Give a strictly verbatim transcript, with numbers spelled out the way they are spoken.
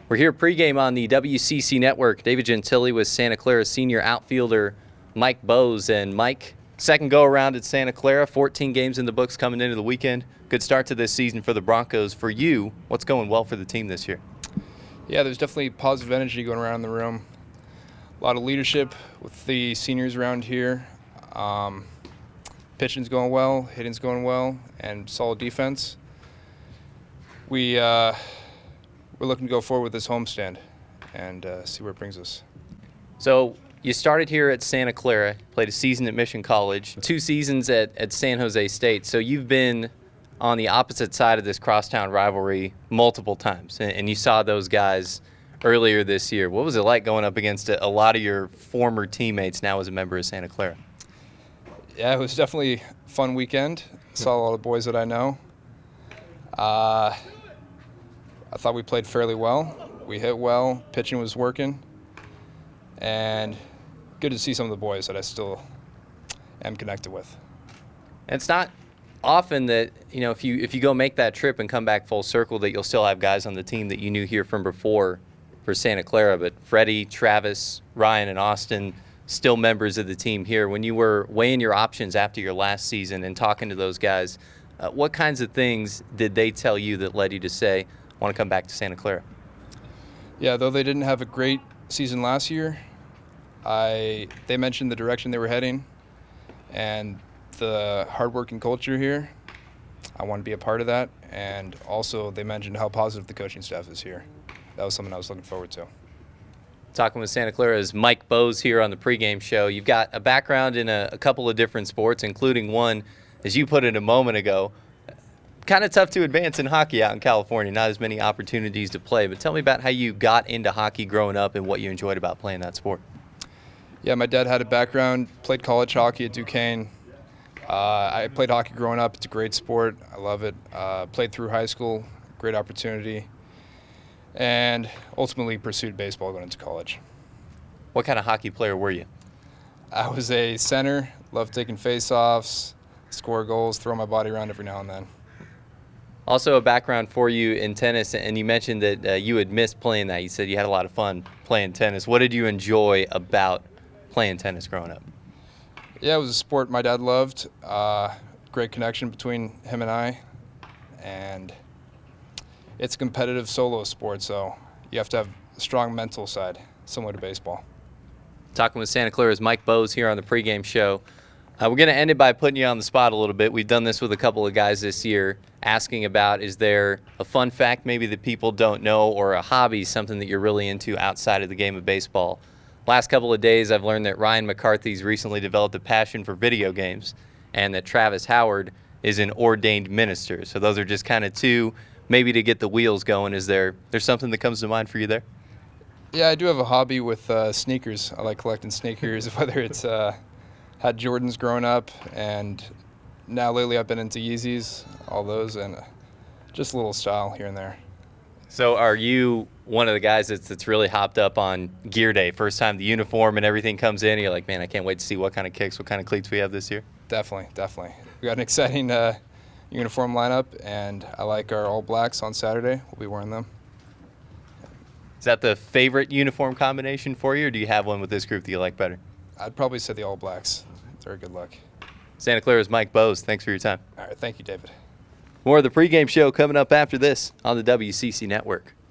We're here pregame on the W C C Network. David Gentili with Santa Clara senior outfielder Mike Bowes. And Mike, second go-around at Santa Clara, fourteen games in the books coming into the weekend. Good start to this season for the Broncos. For you, what's going well for the team this year? Yeah, there's definitely positive energy going around in the room. A lot of leadership with the seniors around here. Um, pitching's going well, hitting's going well, and solid defense. We, uh, we're looking to go forward with this homestand and uh, see where it brings us. So you started here at Santa Clara, played a season at Mission College, two seasons at, at San Jose State. So you've been on the opposite side of this crosstown rivalry multiple times, and, and you saw those guys earlier this year. What was it like going up against a, a lot of your former teammates now as a member of Santa Clara? Yeah, it was definitely a fun weekend. Saw a lot of boys that I know. Uh, I thought we played fairly well. We hit well, pitching was working, and good to see some of the boys that I still am connected with. It's not often that, you know, if you if you go make that trip and come back full circle, that you'll still have guys on the team that you knew here from before for Santa Clara. But Freddie, Travis, Ryan, and Austin, still members of the team here. When you were weighing your options after your last season and talking to those guys, uh, what kinds of things did they tell you that led you to say, I want to come back to Santa Clara? Yeah, though they didn't have a great season last year, I they mentioned the direction they were heading and the hardworking culture here. I want to be a part of that, and also they mentioned how positive the coaching staff is here. That was something I was looking forward to. Talking with Santa Clara's Mike Bowes here on the pregame show. You've got a background in a, a couple of different sports, including one, as you put it a moment ago, kind of tough to advance in hockey out in California, not as many opportunities to play. But tell me about how you got into hockey growing up and what you enjoyed about playing that sport. Yeah, my dad had a background, played college hockey at Duquesne. Uh, I played hockey growing up. It's a great sport. I love it. Uh, played through high school, great opportunity, and ultimately pursued baseball going into college. What kind of hockey player were you? I was a center, loved taking face-offs, score goals, throw my body around every now and then. Also a background for you in tennis, and you mentioned that uh, you had missed playing that. You said you had a lot of fun playing tennis. What did you enjoy about playing tennis growing up? Yeah, it was a sport my dad loved. Uh, great connection between him and I. And it's a competitive solo sport, so you have to have a strong mental side, similar to baseball. Talking with Santa Clara's Mike Bowes here on the pregame show. Uh, we're going to end it by putting you on the spot a little bit. We've done this with a couple of guys this year, asking about, is there a fun fact maybe that people don't know, or a hobby, something that you're really into outside of the game of baseball? Last couple of days, I've learned that Ryan McCarthy's recently developed a passion for video games, and that Travis Howard is an ordained minister. So those are just kind of two, maybe to get the wheels going. Is there there's something that comes to mind for you there? Yeah, I do have a hobby with uh, sneakers. I like collecting sneakers, whether it's uh, had Jordans growing up, and now lately I've been into Yeezys, all those, and just a little style here and there. So are you one of the guys that's, that's really hopped up on gear day, first time the uniform and everything comes in, and you're like, man, I can't wait to see what kind of kicks, what kind of cleats we have this year? Definitely, definitely. We got an exciting uh, uniform lineup, and I like our All Blacks on Saturday. We'll be wearing them. Is that the favorite uniform combination for you, or do you have one with this group that you like better? I'd probably say the All Blacks. They're a good look. Santa Clara's Mike Bowes, thanks for your time. All right, thank you, David. More of the pregame show coming up after this on the W C C Network.